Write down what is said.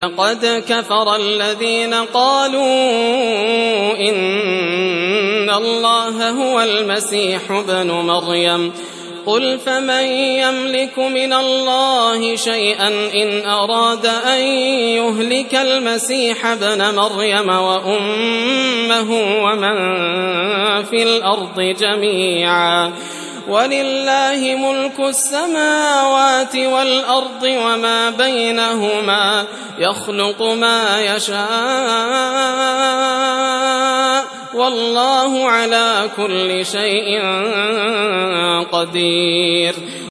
قد كفر الذين قالوا إن الله هو المسيح ابن مريم قل فمن يملك من الله شيئا إن أراد أن يهلك المسيح ابن مريم وأمه ومن في الأرض جميعا ولله ملك السماوات والأرض وما بينهما يخلق ما يشاء والله على كل شيء قدير